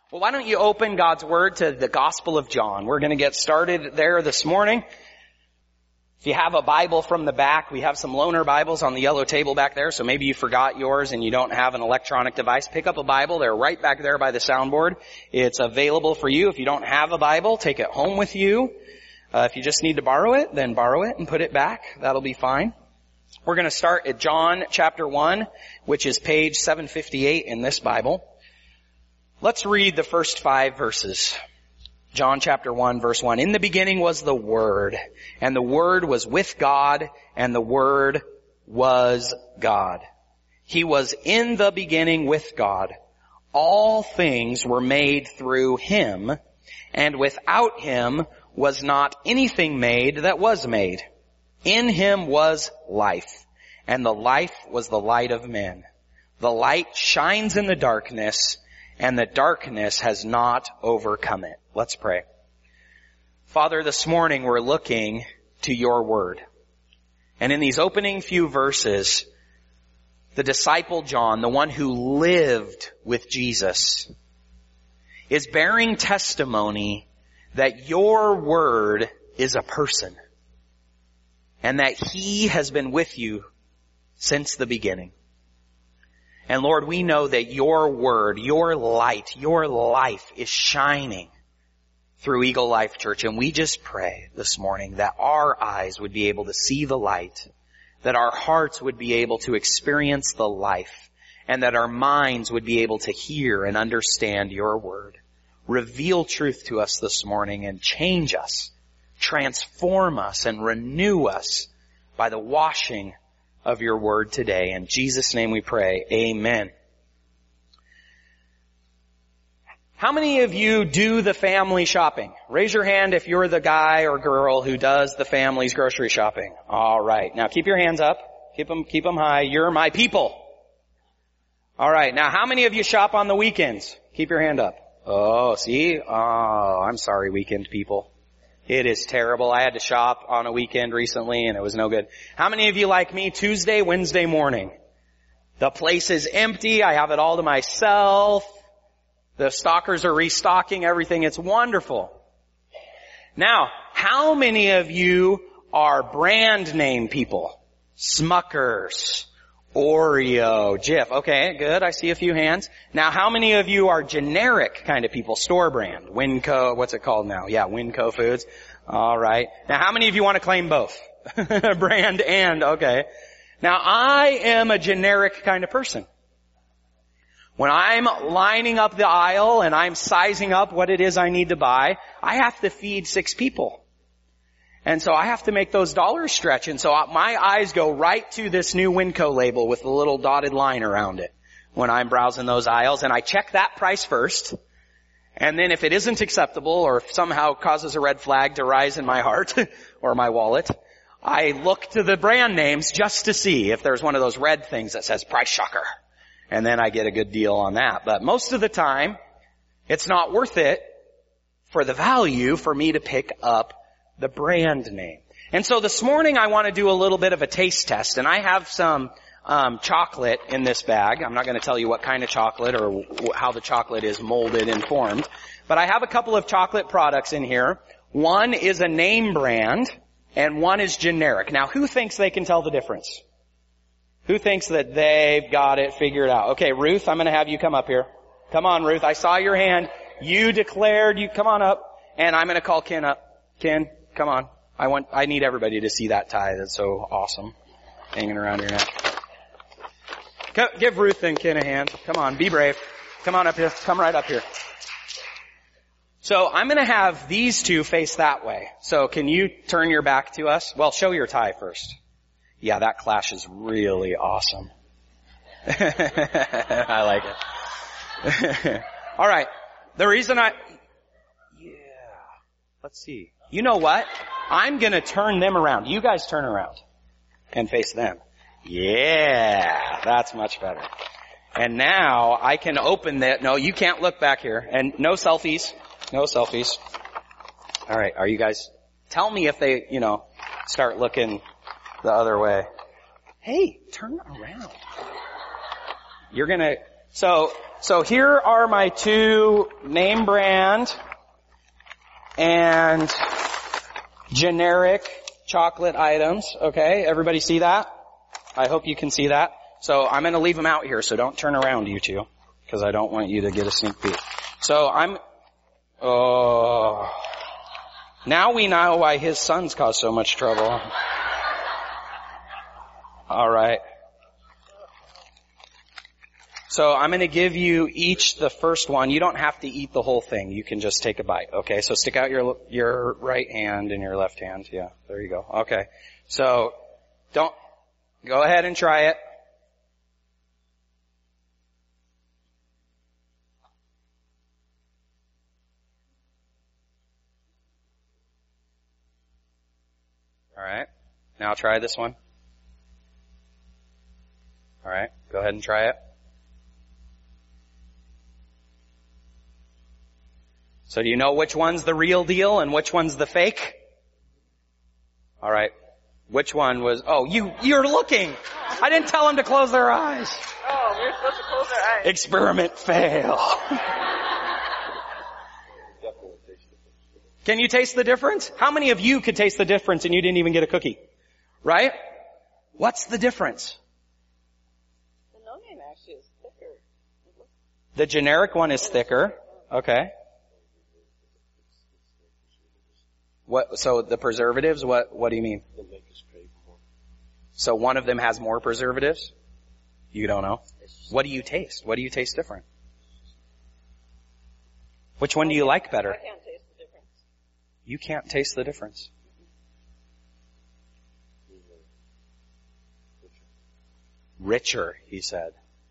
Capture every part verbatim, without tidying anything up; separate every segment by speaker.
Speaker 1: Well, why don't you open God's Word to the Gospel of John? We're going to get started there this morning. If you have a Bible from the back, we have some loaner Bibles on the yellow table back there, so maybe you forgot yours and you don't have an electronic device. Pick up a Bible. They're right back there by the soundboard. It's available for you. If you don't have a Bible, take it home with you. Uh, if you just need to borrow it, then borrow it and put it back. That'll be fine. We're going to start at John chapter one, which is page seven fifty-eight in this Bible. Let's read the first five verses. John chapter one, verse one. In the beginning was the Word, and the Word was with God, and the Word was God. He was in the beginning with God. All things were made through Him, and without Him was not anything made that was made. In Him was life, and the life was the light of men. The light shines in the darkness, and the darkness has not overcome it. Let's pray. Father, this morning we're looking to your word. And in these opening few verses, the disciple John, the one who lived with Jesus, is bearing testimony that your word is a person and that he has been with you since the beginning. And Lord, we know that your word, your light, your life is shining through Eagle Life Church. And we just pray this morning that our eyes would be able to see the light, that our hearts would be able to experience the life, and that our minds would be able to hear and understand your word. Reveal truth to us this morning and change us, transform us and renew us by the washing of your word today. In Jesus' name we pray. Amen. How many of you do the family shopping? Raise your hand if you're the guy or girl who does the family's grocery shopping. All right. Now keep your hands up. Keep them, keep them high. You're my people. All right. Now how many of you shop on the weekends? Keep your hand up. Oh, see? Oh, I'm sorry, weekend people. It is terrible. I had to shop on a weekend recently and it was no good. How many of you like me? Tuesday, Wednesday morning. The place is empty. I have it all to myself. The stockers are restocking everything. It's wonderful. Now, how many of you are brand name people? Smuckers, Oreo, Jif. Okay, good. I see a few hands. Now, how many of you are generic kind of people? Store brand. Winco, what's it called now? Yeah, Winco Foods. All right. Now, how many of you want to claim both? Brand and, okay. Now, I am a generic kind of person. When I'm lining up the aisle and I'm sizing up what it is I need to buy, I have to feed six people. And so I have to make those dollars stretch. And so my eyes go right to this new Winco label with the little dotted line around it when I'm browsing those aisles. And I check that price first. And then if it isn't acceptable or if somehow causes a red flag to rise in my heart or my wallet, I look to the brand names just to see if there's one of those red things that says price shocker. And then I get a good deal on that. But most of the time, it's not worth it for the value for me to pick up the brand name. And so this morning I want to do a little bit of a taste test. And I have some um chocolate in this bag. I'm not going to tell you what kind of chocolate or how the chocolate is molded and formed. But I have a couple of chocolate products in here. One is a name brand and one is generic. Now, who thinks they can tell the difference? Who thinks that they've got it figured out? Okay, Ruth, I'm going to have you come up here. Come on, Ruth. I saw your hand. You declared. You come on up. And I'm going to call Ken up. Ken, come on. I want, I need everybody to see that tie. That's so awesome. Hanging around your neck. Give Ruth and Ken a hand. Come on, be brave. Come on up here. Come right up here. So I'm going to have these two face that way. So can you turn your back to us? Well, show your tie first. Yeah, that clash is really awesome. I like it. All right. The reason I... Yeah. Let's see. You know what? I'm going to turn them around. You guys turn around and face them. Yeah. That's much better. And now I can open that. No, you can't look back here. And no selfies. No selfies. All right. Are you guys... Tell me if they, you know, start looking the other way. Hey, turn around. You're gonna, so So here are my two name brand and generic chocolate items. Okay, everybody see that? I hope you can see that. So I'm going to leave them out here, so don't turn around, you two, because I don't want you to get a sneak peek. So I'm, oh, now we know why his sons cause so much trouble. All right. So I'm going to give you each the first one. You don't have to eat the whole thing. You can just take a bite. Okay, so stick out your your right hand and your left hand. Yeah, there you go. Okay. So don't, go ahead and try it. All right. Now try this one. All right. Go ahead and try it. So do you know which one's the real deal and which one's the fake? All right. Which one was, oh, you, you're looking. I didn't tell them to close their eyes.
Speaker 2: Oh, we're supposed to close our eyes.
Speaker 1: Experiment fail. Can you taste the difference? How many of you could taste the difference and you didn't even get a cookie? Right? What's the difference?
Speaker 2: The no name actually is thicker.
Speaker 1: The generic one is thicker. Okay. What, so the preservatives, what, what do you mean? So one of them has more preservatives? You don't know? What do you taste? What do you taste different? Which one do you like better?
Speaker 2: I can't taste the difference.
Speaker 1: You can't taste the difference. Richer, he said.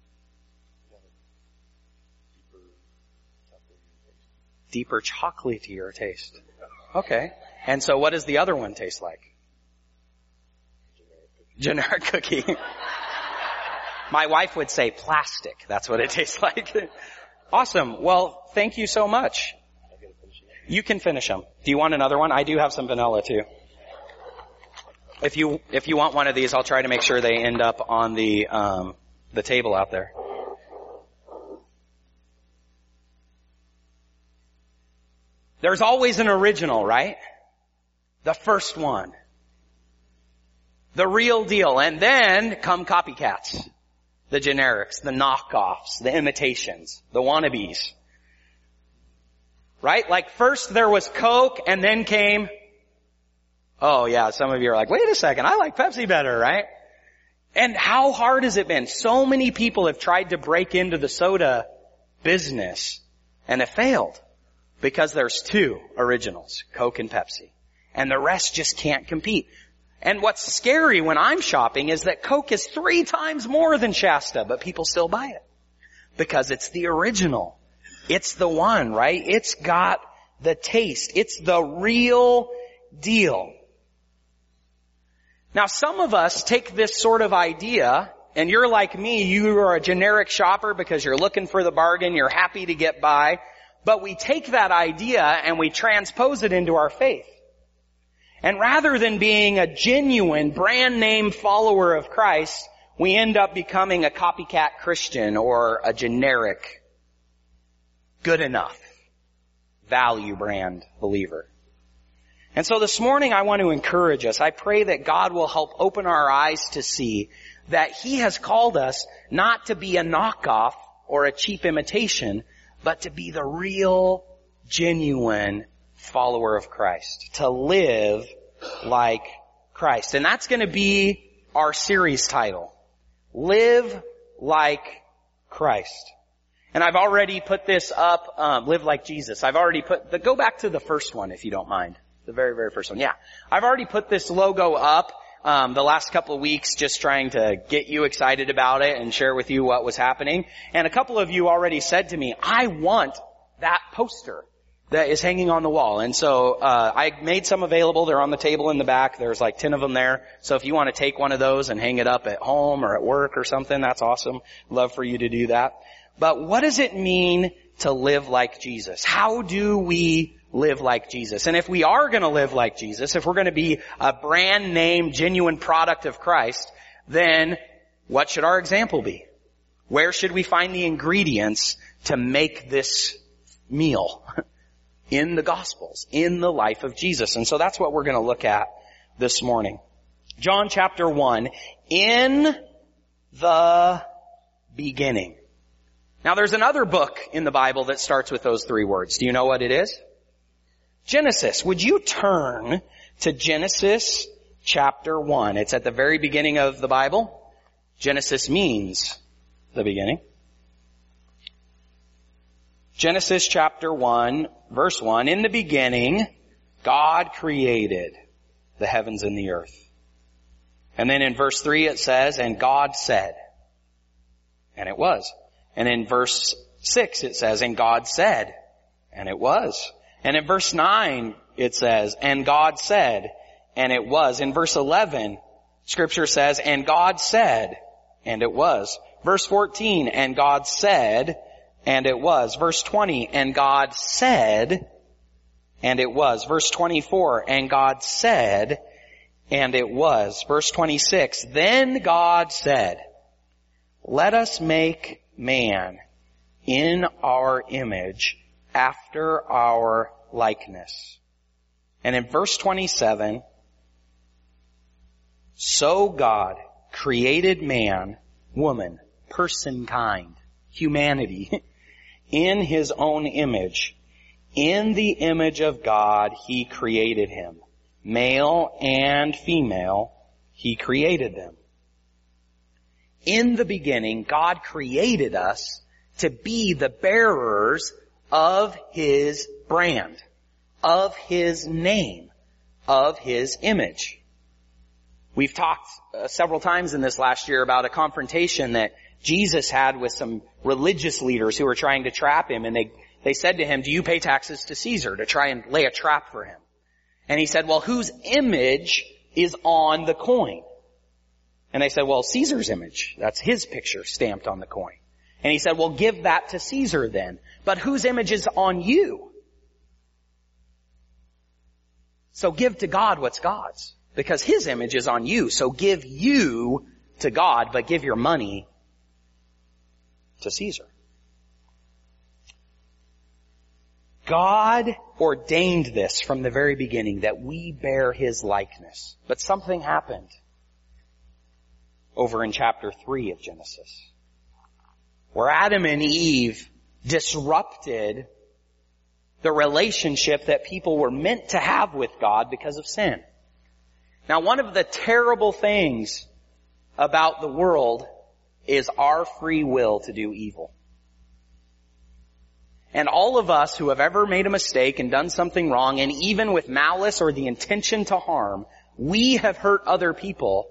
Speaker 1: Deeper, chocolatier taste. Okay. And so what does the other one taste like? Generic cookie. My wife would say plastic. That's what it tastes like. Awesome. Well, thank you so much. You can finish them. Do you want another one? I do have some vanilla too. If you, if you want one of these, I'll try to make sure they end up on the, um, the table out there. There's always an original, right? The first one. The real deal. And then come copycats. The generics, the knockoffs, the imitations, the wannabes. Right? Like first there was Coke and then came, oh yeah, some of you are like, wait a second, I like Pepsi better, right? And how hard has it been? So many people have tried to break into the soda business and have failed. Because there's two originals, Coke and Pepsi. And the rest just can't compete. And what's scary when I'm shopping is that Coke is three times more than Shasta, but people still buy it. Because it's the original. It's the one, right? It's got the taste. It's the real deal. Now some of us take this sort of idea, and you're like me, you are a generic shopper because you're looking for the bargain, you're happy to get by. But we take that idea and we transpose it into our faith. And rather than being a genuine brand name follower of Christ, we end up becoming a copycat Christian or a generic, good enough, value brand believer. And so this morning I want to encourage us. I pray that God will help open our eyes to see that He has called us not to be a knockoff or a cheap imitation, but to be the real, genuine follower of Christ. To live like Christ. And that's going to be our series title. Live like Christ. And I've already put this up, um, live like Jesus. I've already put, the, go back to the first one if you don't mind. The very, very first one. Yeah. I've already put this logo up. Um, the last couple of weeks just trying to get you excited about it and share with you what was happening. And a couple of you already said to me, I want that poster that is hanging on the wall. And so uh I made some available. They're on the table in the back. There's like ten of them there. So if you want to take one of those and hang it up at home or at work or something, that's awesome. Love for you to do that. But what does it mean to live like Jesus? How do we live like Jesus? And if we are going to live like Jesus, if we're going to be a brand name, genuine product of Christ, then what should our example be? Where should we find the ingredients to make this meal? In the Gospels, in the life of Jesus. And so that's what we're going to look at this morning. John chapter one, in the beginning. Now there's another book in the Bible that starts with those three words. Do you know what it is? Genesis. Would you turn to Genesis chapter one? It's at the very beginning of the Bible. Genesis means the beginning. Genesis chapter one, verse one, in the beginning, God created the heavens and the earth. And then in verse three it says, and God said, and it was. And in verse six it says, and God said, and it was. And in verse nine it says, and God said, and it was. In verse eleven, Scripture says, and God said, and it was. Verse fourteen, and God said, and it was. Verse twenty, and God said, and it was. Verse twenty-four, and God said, and it was. Verse twenty-six, then God said, let us make man in our image after our likeness. And in verse twenty-seven, so God created man, woman, person kind, humanity, in His own image. In the image of God, He created him. Male and female, He created them. In the beginning, God created us to be the bearers of His brand, of His name, of His image. We've talked uh, several times in this last year about a confrontation that Jesus had with some religious leaders who were trying to trap Him, and they, they said to Him, do you pay taxes to Caesar, to try and lay a trap for Him? And He said, well, whose image is on the coin? And they said, well, Caesar's image. That's his picture stamped on the coin. And He said, well, give that to Caesar then. But whose image is on you? So give to God what's God's. Because His image is on you. So give you to God, but give your money to Caesar. God ordained this from the very beginning, that we bear His likeness. But something happened over in chapter three of Genesis, where Adam and Eve disrupted the relationship that people were meant to have with God because of sin. Now, one of the terrible things about the world is our free will to do evil. And all of us who have ever made a mistake and done something wrong, and even with malice or the intention to harm, we have hurt other people.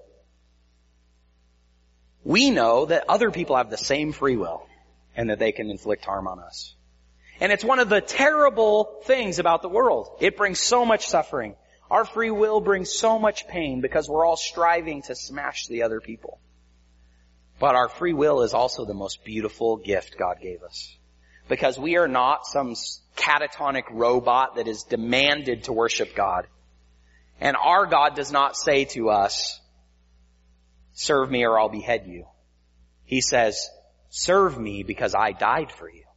Speaker 1: We know that other people have the same free will and that they can inflict harm on us. And it's one of the terrible things about the world. It brings so much suffering. Our free will brings so much pain because we're all striving to smash the other people. But our free will is also the most beautiful gift God gave us. Because we are not some catatonic robot that is demanded to worship God. And our God does not say to us, serve me or I'll behead you. He says, serve me because I died for you.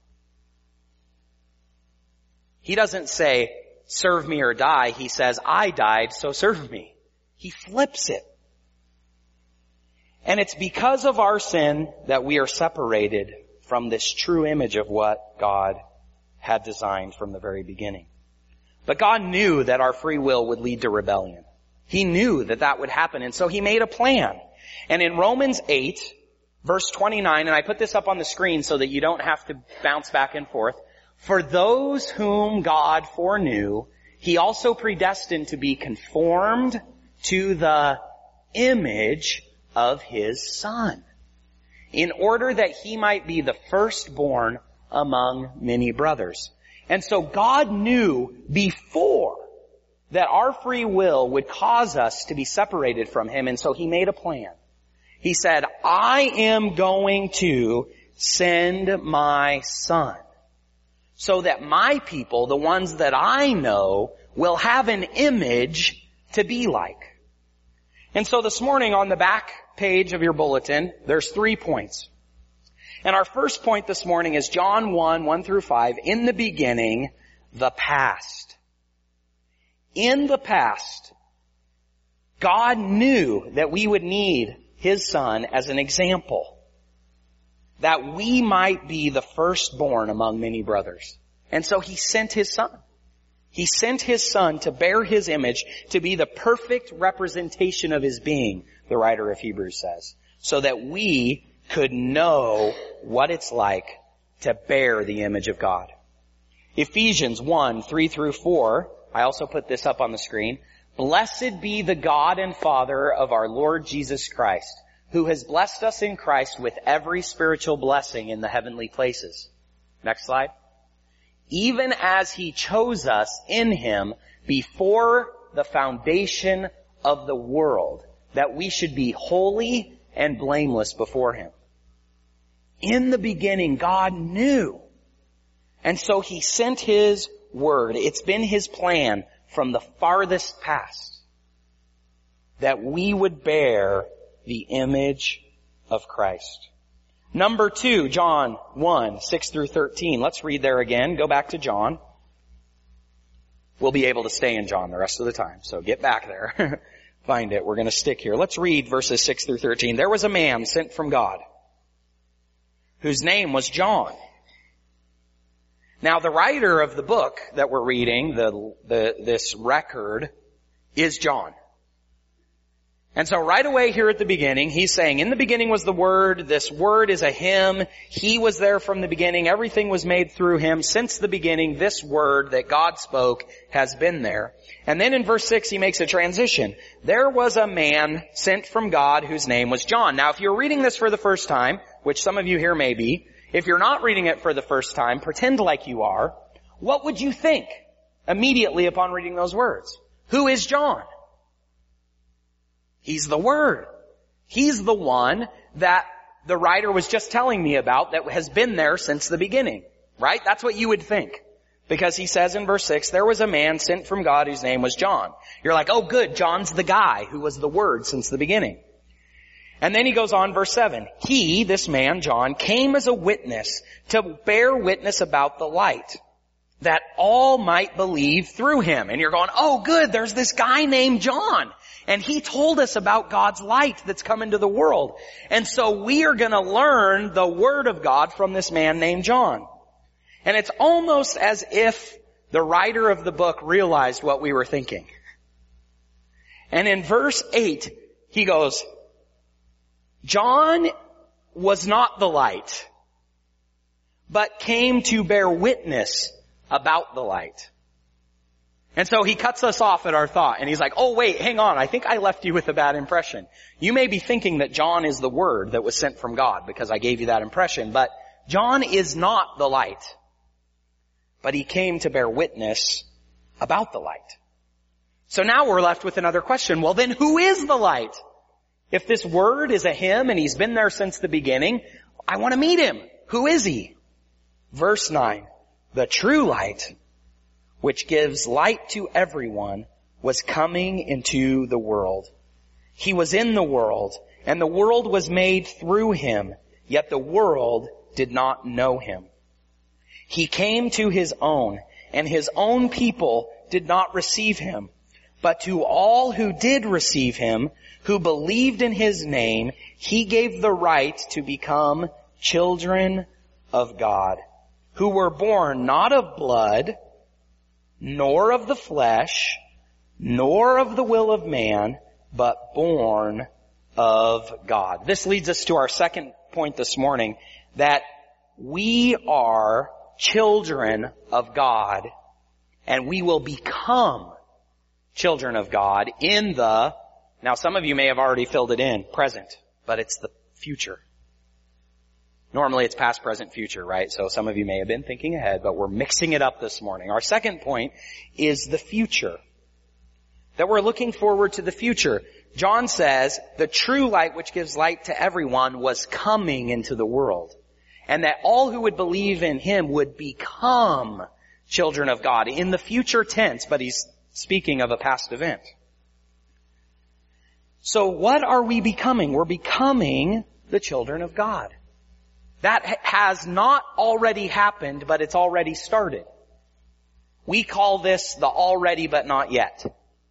Speaker 1: He doesn't say, serve me or die. He says, I died, so serve me. He flips it. And it's because of our sin that we are separated from this true image of what God had designed from the very beginning. But God knew that our free will would lead to rebellion. He knew that that would happen, and so He made a plan. And in Romans eight, verse twenty-nine, and I put this up on the screen so that you don't have to bounce back and forth, for those whom God foreknew, He also predestined to be conformed to the image of His Son, in order that He might be the firstborn among many brothers. And so God knew before that our free will would cause us to be separated from Him, and so He made a plan. He said, I am going to send my Son so that my people, the ones that I know, will have an image to be like. And so this morning on the back page of your bulletin, there's three points. And our first point this morning is John one, one through five. In the beginning, the past. In the past, God knew that we would need His Son as an example, that we might be the firstborn among many brothers. And so He sent His Son. He sent His Son to bear His image, to be the perfect representation of His being, the writer of Hebrews says, so that we could know what it's like to bear the image of God. Ephesians one, three through four, I also put this up on the screen. Blessed be the God and Father of our Lord Jesus Christ, who has blessed us in Christ with every spiritual blessing in the heavenly places. Next slide. Even as He chose us in Him before the foundation of the world, that we should be holy and blameless before Him. In the beginning, God knew. And so He sent His Word. It's been His plan from the farthest past that we would bear the image of Christ. Number two, John one, six through thirteen. Let's read there again. Go back to John. We'll be able to stay in John the rest of the time, so get back there. Find it. We're going to stick here. Let's read verses six through thirteen. There was a man sent from God whose name was John. Now the writer of the book that we're reading, the, the, this record, is John. And so right away here at the beginning, he's saying, in the beginning was the Word, this Word is a Him, He was there from the beginning, everything was made through Him. Since the beginning, this Word that God spoke has been there. And then in verse six, he makes a transition. There was a man sent from God whose name was John. Now if you're reading this for the first time, which some of you here may be, if you're not reading it for the first time, pretend like you are, what would you think immediately upon reading those words? Who is John? He's the Word. He's the one that the writer was just telling me about that has been there since the beginning. Right? That's what you would think. Because he says in verse six, there was a man sent from God whose name was John. You're like, oh good, John's the guy who was the Word since the beginning. And then he goes on, verse seven. He, this man, John, came as a witness to bear witness about the light, that all might believe through him. And you're going, oh good, there's this guy named John. And he told us about God's light that's come into the world. And so we are going to learn the Word of God from this man named John. And it's almost as if the writer of the book realized what we were thinking. And in verse eight, he goes, John was not the light, but came to bear witness about the light. And so he cuts us off at our thought, and he's like, oh wait, hang on, I think I left you with a bad impression. You may be thinking that John is the Word that was sent from God, because I gave you that impression, but John is not the light. But he came to bear witness about the light. So now we're left with another question. Well then, who is the light? If this Word is a Him and He's been there since the beginning, I want to meet Him. Who is He? Verse nine. The true light, which gives light to everyone, was coming into the world. He was in the world, and the world was made through Him, yet the world did not know Him. He came to His own, and His own people did not receive Him. But to all who did receive Him, who believed in His name, He gave the right to become children of God, who were born not of blood, nor of the flesh, nor of the will of man, but born of God. This leads us to our second point this morning, that we are children of God, and we will become children of God in the, now some of you may have already filled it in, present, but it's the future. Normally it's past, present, future, right? So some of you may have been thinking ahead, but we're mixing it up this morning. Our second point is the future. That we're looking forward to the future. John says the true light which gives light to everyone was coming into the world. And that all who would believe in Him would become children of God in the future tense, but he's speaking of a past event. So what are we becoming? We're becoming the children of God. That ha- has not already happened, but it's already started. We call this the already but not yet.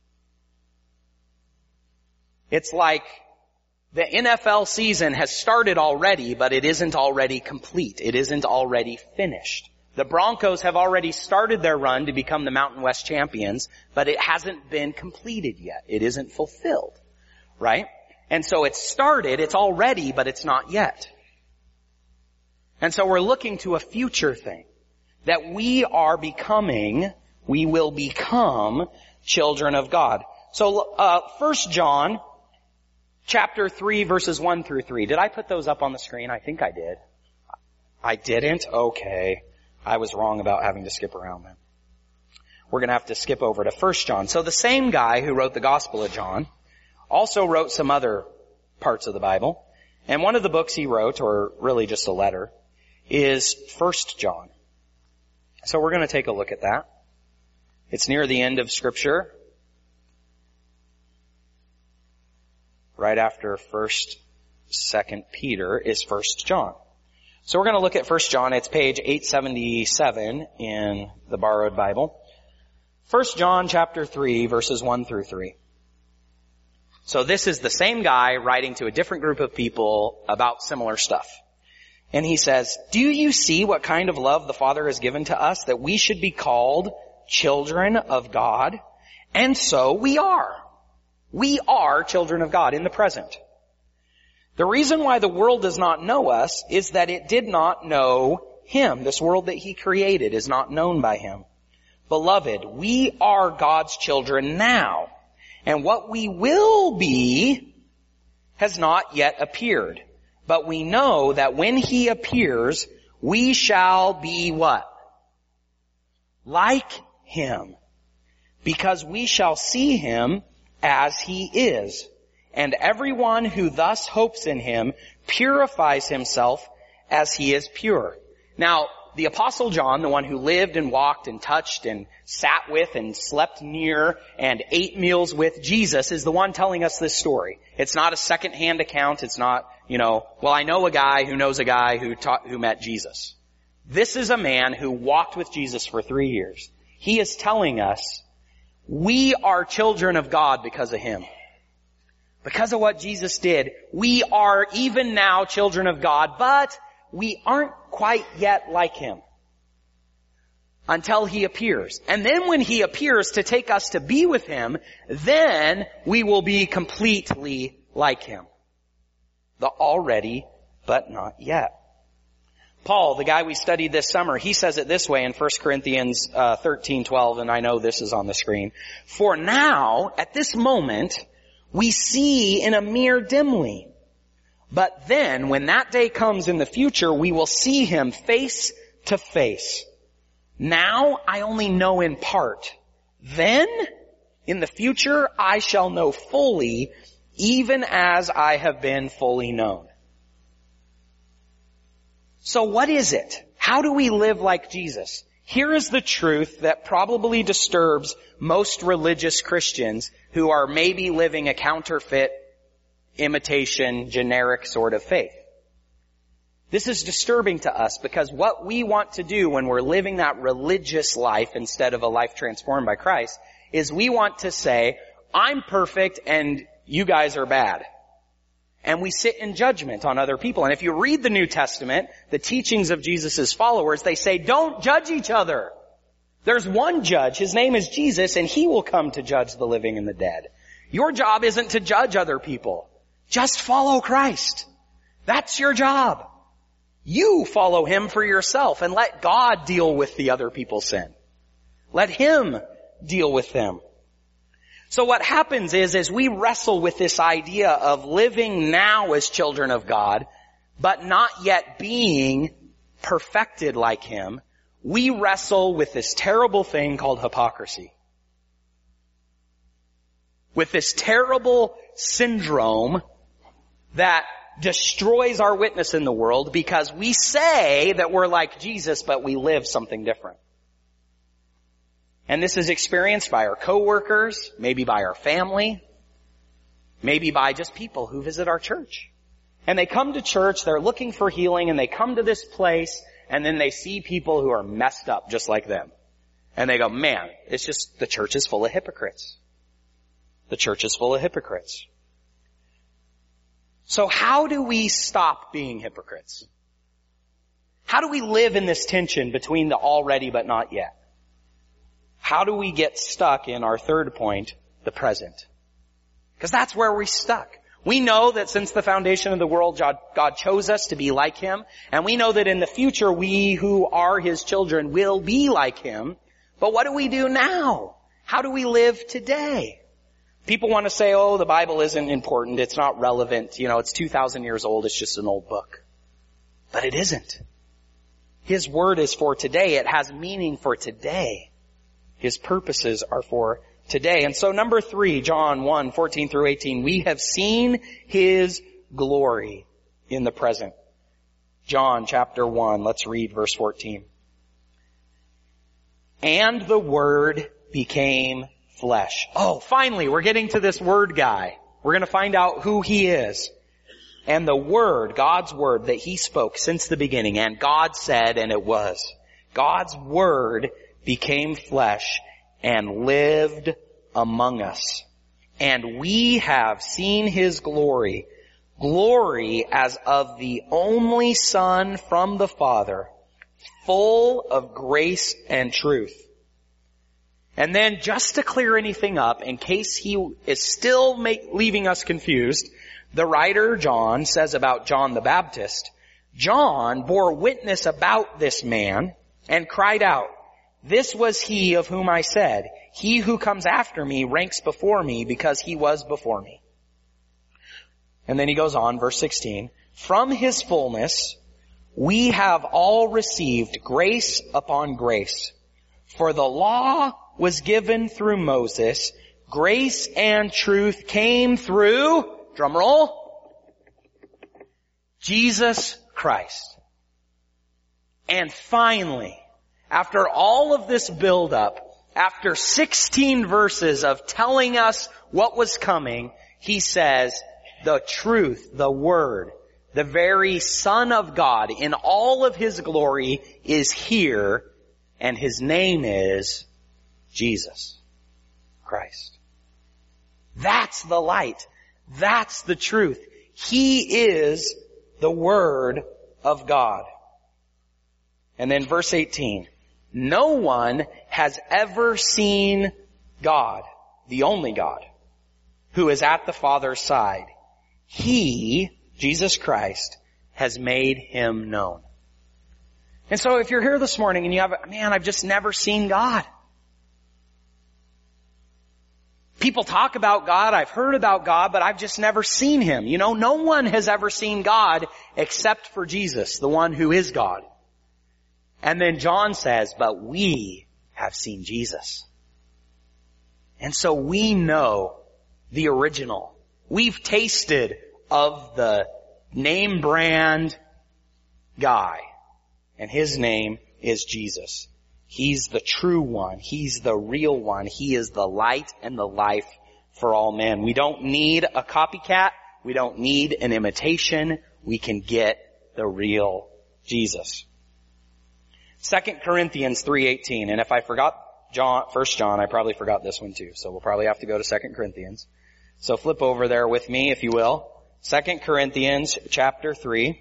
Speaker 1: It's like the N F L season has started already, but it isn't already complete. It isn't already finished. The Broncos have already started their run to become the Mountain West champions, but it hasn't been completed yet. It isn't fulfilled, right? And so it's started, it's already, but it's not yet. And so we're looking to a future thing, that we are becoming, we will become children of God. So, uh, First John, chapter three, verses one through three. Did I put those up on the screen? I think I did. I didn't? Okay. I was wrong about having to skip around then. We're gonna have to skip over to First John. So the same guy who wrote the Gospel of John also wrote some other parts of the Bible. And one of the books he wrote, or really just a letter, is First John. So we're gonna take a look at that. It's near the end of Scripture. Right after First, Second Peter is First John. So we're going to look at First John. It's page eight seventy-seven in the borrowed Bible. First John chapter three, verses one through three. So this is the same guy writing to a different group of people about similar stuff. And he says, "Do you see what kind of love the Father has given to us, that we should be called children of God? And so we are. We are children of God in the present. The reason why the world does not know us is that it did not know Him. This world that He created is not known by Him. Beloved, we are God's children now, and what we will be has not yet appeared. But we know that when He appears, we shall be what? Like Him, because we shall see Him as He is. And everyone who thus hopes in Him purifies himself as He is pure." Now, the Apostle John, the one who lived and walked and touched and sat with and slept near and ate meals with Jesus, is the one telling us this story. It's not a second-hand account. It's not, you know, well, I know a guy who knows a guy who taught, who met Jesus. This is a man who walked with Jesus for three years. He is telling us we are children of God because of Him. Because of what Jesus did, we are even now children of God, but we aren't quite yet like Him until He appears. And then when He appears to take us to be with Him, then we will be completely like Him. The already, but not yet. Paul, the guy we studied this summer, he says it this way in First Corinthians uh, thirteen twelve, and I know this is on the screen. "For now, at this moment, we see in a mirror dimly. But then, when that day comes in the future, we will see Him face to face. Now, I only know in part. Then, in the future, I shall know fully, even as I have been fully known." So what is it? How do we live like Jesus? Here is the truth that probably disturbs most religious Christians who are maybe living a counterfeit, imitation, generic sort of faith. This is disturbing to us because what we want to do when we're living that religious life instead of a life transformed by Christ is we want to say, I'm perfect and you guys are bad. And we sit in judgment on other people. And if you read the New Testament, the teachings of Jesus' followers, they say, don't judge each other. There's one judge. His name is Jesus, and He will come to judge the living and the dead. Your job isn't to judge other people. Just follow Christ. That's your job. You follow Him for yourself and let God deal with the other people's sin. Let Him deal with them. So what happens is, as we wrestle with this idea of living now as children of God, but not yet being perfected like Him, we wrestle with this terrible thing called hypocrisy. With this terrible syndrome that destroys our witness in the world because we say that we're like Jesus, but we live something different. And this is experienced by our coworkers, maybe by our family, maybe by just people who visit our church. And they come to church, they're looking for healing, and they come to this place, and then they see people who are messed up just like them. And they go, man, it's just, the church is full of hypocrites. The church is full of hypocrites. So how do we stop being hypocrites? How do we live in this tension between the already but not yet? How do we get stuck in our third point, the present? Because that's where we're stuck. We know that since the foundation of the world, God, God chose us to be like Him. And we know that in the future, we who are His children will be like Him. But what do we do now? How do we live today? People want to say, oh, the Bible isn't important. It's not relevant. You know, it's two thousand years old. It's just an old book. But it isn't. His word is for today. It has meaning for today. His purposes are for today. And so number three, John one, fourteen through eighteen, we have seen His glory in the present. John chapter one, let's read verse fourteen. And the Word became flesh. Oh, finally, we're getting to this Word guy. We're going to find out who He is. And the Word, God's Word that He spoke since the beginning, and God said, and it was. God's Word became flesh and lived among us. And we have seen His glory, glory as of the only Son from the Father, full of grace and truth. And then just to clear anything up, in case he is still make, leaving us confused, the writer John says about John the Baptist, John bore witness about this man and cried out, this was he of whom I said, he who comes after me ranks before me because he was before me. And then he goes on, verse sixteen, from His fullness we have all received grace upon grace. For the law was given through Moses, grace and truth came through, drum roll, Jesus Christ. And finally, after all of this build-up, after sixteen verses of telling us what was coming, He says, the truth, the Word, the very Son of God in all of His glory is here, and His name is Jesus Christ. That's the light. That's the truth. He is the Word of God. And then verse eighteen. No one has ever seen God, the only God, who is at the Father's side. He, Jesus Christ, has made Him known. And so if you're here this morning and you have, man, I've just never seen God. People talk about God, I've heard about God, but I've just never seen Him. You know, no one has ever seen God except for Jesus, the one who is God. And then John says, but we have seen Jesus. And so we know the original. We've tasted of the name brand guy. And His name is Jesus. He's the true one. He's the real one. He is the light and the life for all men. We don't need a copycat. We don't need an imitation. We can get the real Jesus. Second Corinthians three eighteen. And if I forgot John, First John, I probably forgot this one too. So we'll probably have to go to Second Corinthians. So flip over there with me, if you will. Second Corinthians chapter three,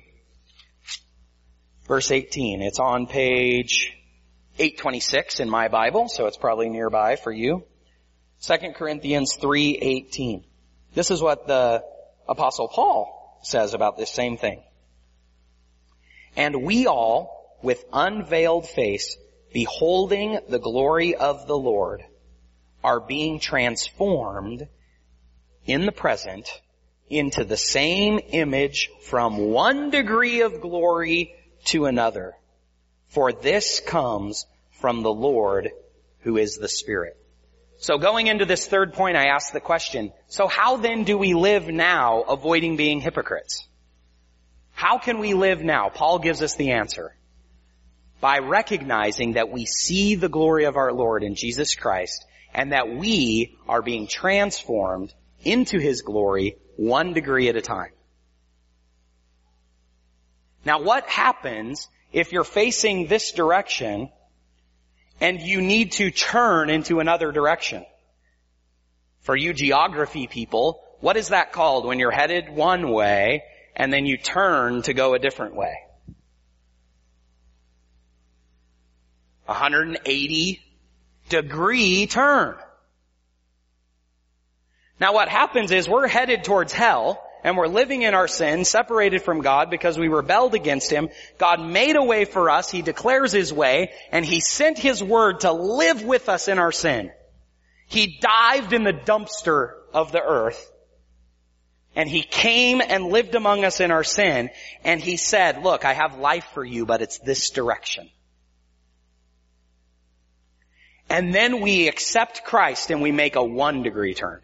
Speaker 1: verse eighteen. It's on page eight twenty-six in my Bible, so it's probably nearby for you. Second Corinthians three eighteen. This is what the Apostle Paul says about this same thing. And we all, with unveiled face, beholding the glory of the Lord, are being transformed in the present into the same image from one degree of glory to another. For this comes from the Lord who is the Spirit. So going into this third point, I asked the question, so how then do we live now avoiding being hypocrites? How can we live now? Paul gives us the answer. By recognizing that we see the glory of our Lord in Jesus Christ and that we are being transformed into His glory one degree at a time. Now what happens if you're facing this direction and you need to turn into another direction? For you geography people, what is that called when you're headed one way and then you turn to go a different way? one hundred eighty degree turn. Now what happens is we're headed towards hell and we're living in our sin, separated from God because we rebelled against Him. God made a way for us. He declares His way and He sent His word to live with us in our sin. He dived in the dumpster of the earth and He came and lived among us in our sin, and He said, look, I have life for you, but it's this direction. And then we accept Christ and we make a one degree turn.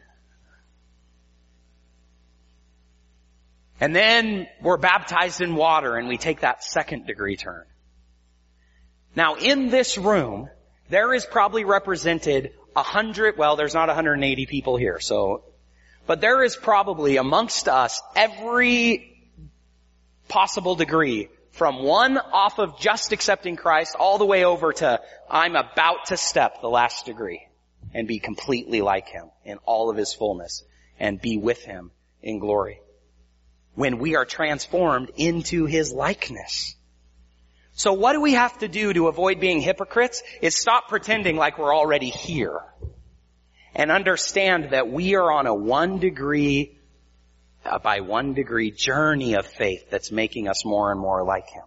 Speaker 1: And then we're baptized in water and we take that second degree turn. Now in this room, there is probably represented a hundred, well there's not one hundred eighty people here, so, but there is probably amongst us every possible degree, from one off of just accepting Christ all the way over to I'm about to step the last degree and be completely like Him in all of His fullness and be with Him in glory, when we are transformed into His likeness. So what do we have to do to avoid being hypocrites? Is stop pretending like we're already here and understand that we are on a one degree, uh, by one degree journey of faith that's making us more and more like Him.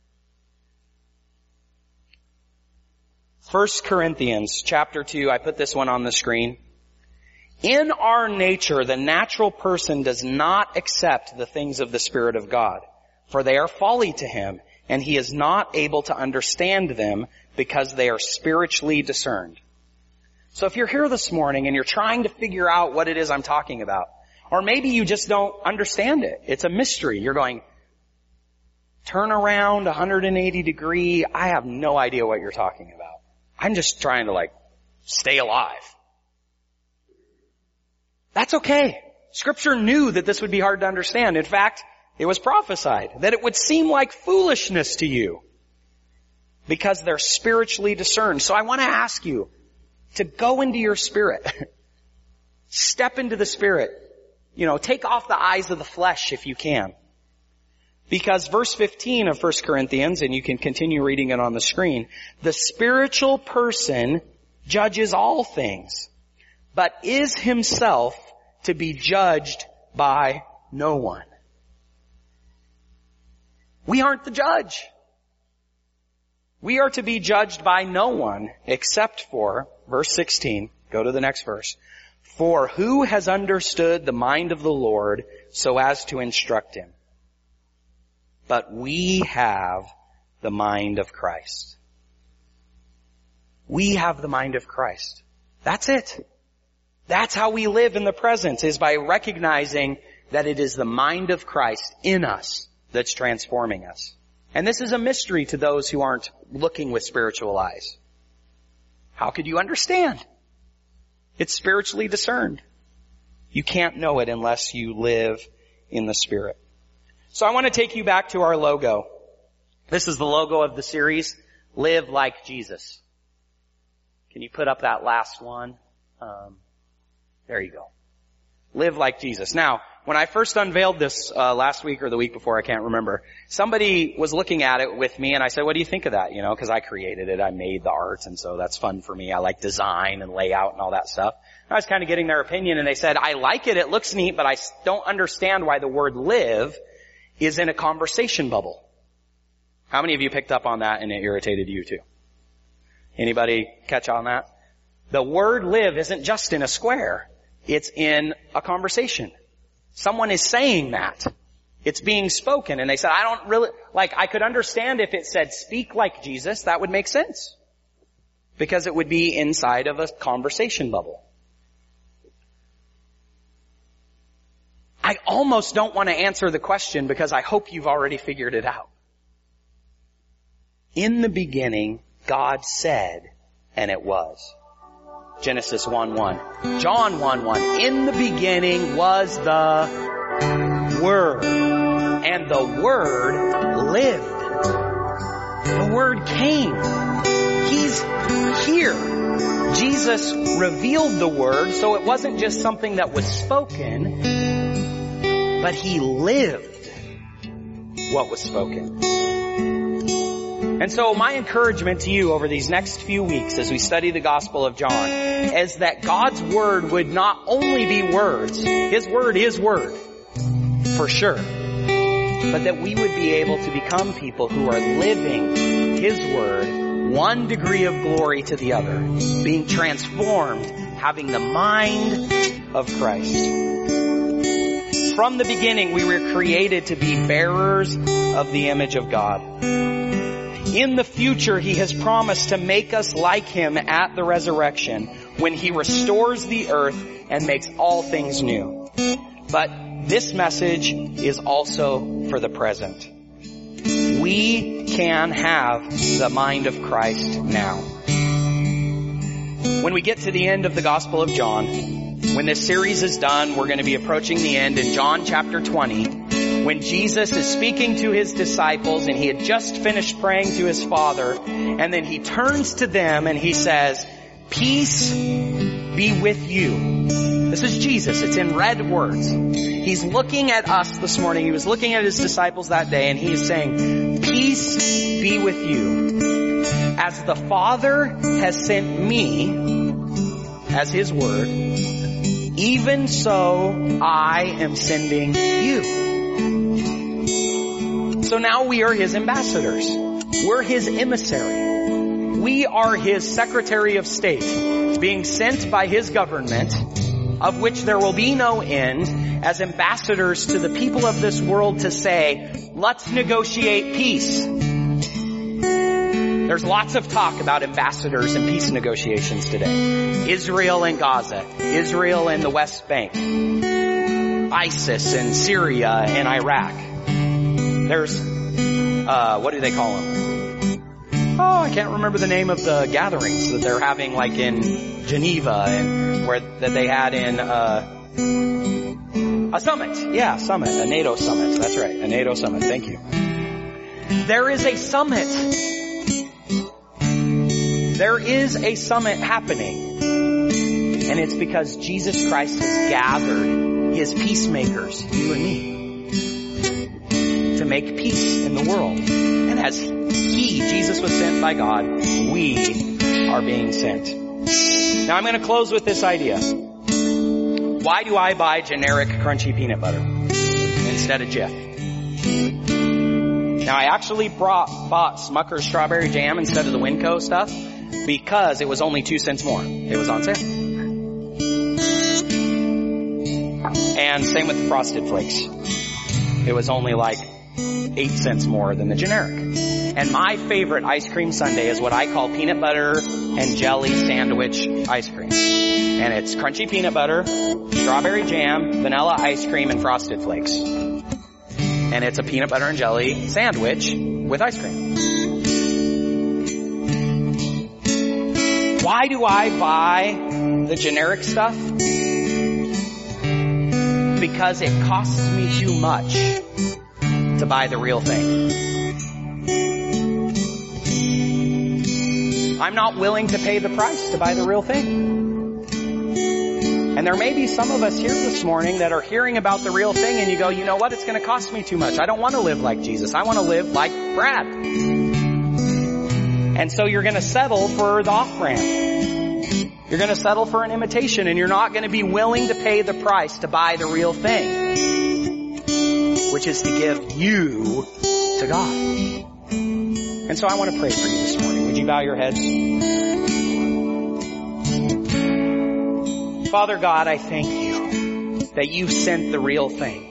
Speaker 1: First Corinthians chapter two, I put this one on the screen. In our nature, the natural person does not accept the things of the Spirit of God, for they are folly to him, and he is not able to understand them because they are spiritually discerned. So if you're here this morning and you're trying to figure out what it is I'm talking about, or maybe you just don't understand it, it's a mystery. You're going, turn around one hundred eighty degree, I have no idea what you're talking about. I'm just trying to like stay alive. That's okay. Scripture knew that this would be hard to understand. In fact, it was prophesied that it would seem like foolishness to you because they're spiritually discerned. So I want to ask you to go into your spirit. Step into the Spirit. You know, take off the eyes of the flesh if you can. Because verse fifteen of First Corinthians, and you can continue reading it on the screen, the spiritual person judges all things, but is himself to be judged by no one. We aren't the judge. We are to be judged by no one except for, verse sixteen, go to the next verse. For who has understood the mind of the Lord so as to instruct him? But we have the mind of Christ. We have the mind of Christ. That's it. That's how we live in the present, is by recognizing that it is the mind of Christ in us that's transforming us. And this is a mystery to those who aren't looking with spiritual eyes. How could you understand? It's spiritually discerned. You can't know it unless you live in the Spirit. So I want to take you back to our logo. This is the logo of the series, Live Like Jesus. Can you put up that last one? Um, there you go. Live like Jesus. Now, when I first unveiled this uh, last week or the week before, I can't remember, somebody was looking at it with me and I said, what do you think of that? You know, because I created it. I made the art, and so that's fun for me. I like design and layout and all that stuff. I was kind of getting their opinion, and they said, I like it. It looks neat, but I don't understand why the word live is in a conversation bubble. How many of you picked up on that and it irritated you too? Anybody catch on that? The word live isn't just in a square. It's in a conversation. Someone is saying that. It's being spoken. And they said, I don't really, like, I could understand if it said speak like Jesus. That would make sense. Because it would be inside of a conversation bubble. I almost don't want to answer the question because I hope you've already figured it out. In the beginning, God said, and it was. Genesis one one. John one one. In the beginning was the Word. And the Word lived. The Word came. He's here. Jesus revealed the Word, so it wasn't just something that was spoken, but He lived what was spoken. And so my encouragement to you over these next few weeks as we study the Gospel of John is that God's Word would not only be words, His Word is Word, for sure, but that we would be able to become people who are living His Word one degree of glory to the other, being transformed, having the mind of Christ. From the beginning, we were created to be bearers of the image of God. In the future, He has promised to make us like Him at the resurrection when He restores the earth and makes all things new. But this message is also for the present. We can have the mind of Christ now. When we get to the end of the Gospel of John, when this series is done, we're going to be approaching the end in John chapter twenty. When Jesus is speaking to His disciples and He had just finished praying to His Father, and then He turns to them and He says, "Peace be with you." This is Jesus. It's in red words. He's looking at us this morning. He was looking at His disciples that day and He is saying, "Peace be with you. As the Father has sent me as His Word, even so I am sending you." So now we are His ambassadors. We're His emissary. We are His Secretary of State, being sent by His government, of which there will be no end, as ambassadors to the people of this world to say, let's negotiate peace. There's lots of talk about ambassadors and peace negotiations today. Israel and Gaza, Israel and the West Bank, ISIS and Syria and Iraq. There's, uh, what do they call them? Oh, I can't remember the name of the gatherings that they're having, like in Geneva and where that they had in uh, a summit. Yeah, summit, a NATO summit. That's right, a NATO summit. Thank you. There is a summit. There is a summit happening, and it's because Jesus Christ has gathered His peacemakers, you and me, to make peace in the world. And as He, Jesus, was sent by God, we are being sent. Now I'm going to close with this idea. Why do I buy generic crunchy peanut butter instead of Jif? Now I actually brought, bought Smucker's strawberry jam instead of the Winco stuff because it was only two cents more. It was on sale. And same with the Frosted Flakes. It was only like eight cents more than the generic. And my favorite ice cream sundae is what I call peanut butter and jelly sandwich ice cream. And it's crunchy peanut butter, strawberry jam, vanilla ice cream, and Frosted Flakes. And it's a peanut butter and jelly sandwich with ice cream. Why do I buy the generic stuff? Because it costs me too much to buy the real thing. I'm not willing to pay the price to buy the real thing. And there may be some of us here this morning that are hearing about the real thing and you go, you know what, it's going to cost me too much. I don't want to live like Jesus. I want to live like Brad. And so you're going to settle for the off-brand. You're going to settle for an imitation and you're not going to be willing to pay the price to buy the real thing, which is to give you to God. And so I want to pray for you this morning. Would you bow your heads? Father God, I thank you that you sent the real thing.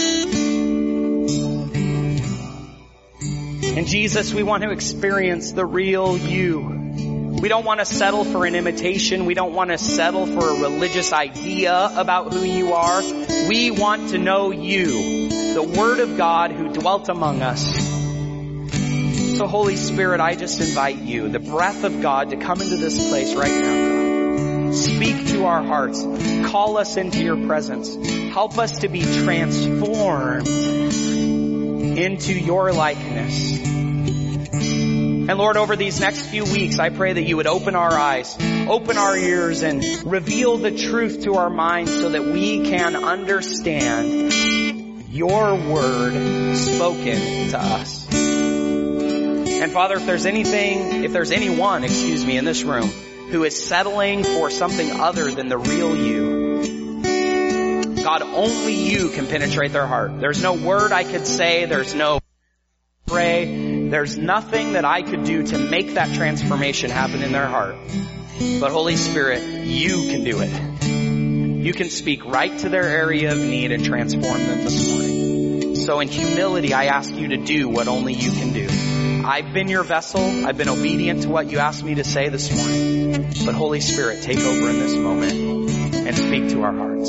Speaker 1: And Jesus, we want to experience the real you. We don't want to settle for an imitation. We don't want to settle for a religious idea about who you are. We want to know you, the Word of God who dwelt among us. So Holy Spirit, I just invite you, the breath of God, to come into this place right now. Speak to our hearts. Call us into your presence. Help us to be transformed into your likeness. And Lord, over these next few weeks, I pray that you would open our eyes, open our ears, and reveal the truth to our minds so that we can understand your word spoken to us. And Father, if there's anything, if there's anyone, excuse me, in this room who is settling for something other than the real you, God, only you can penetrate their heart. There's no word I could say. There's no pray. There's nothing that I could do to make that transformation happen in their heart. But Holy Spirit, you can do it. You can speak right to their area of need and transform them this morning. So in humility, I ask you to do what only you can do. I've been your vessel. I've been obedient to what you asked me to say this morning. But Holy Spirit, take over in this moment and speak to our hearts.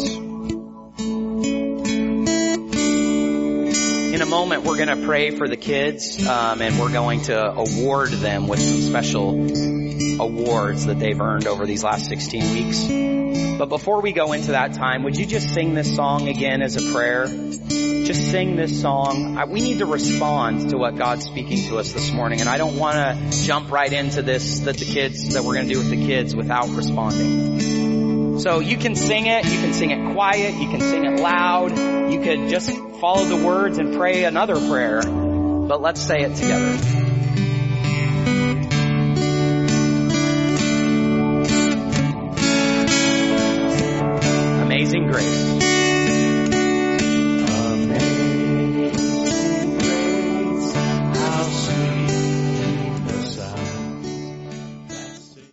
Speaker 1: In a moment, we're going to pray for the kids, um, and we're going to award them with some special awards that they've earned over these last sixteen weeks. But before we go into that time, would you just sing this song again as a prayer? Just sing this song. I, we need to respond to what God's speaking to us this morning, and I don't want to jump right into this that the kids that we're going to do with the kids without responding. So you can sing it, you can sing it quiet, you can sing it loud, you could just follow the words and pray another prayer, but let's say it together.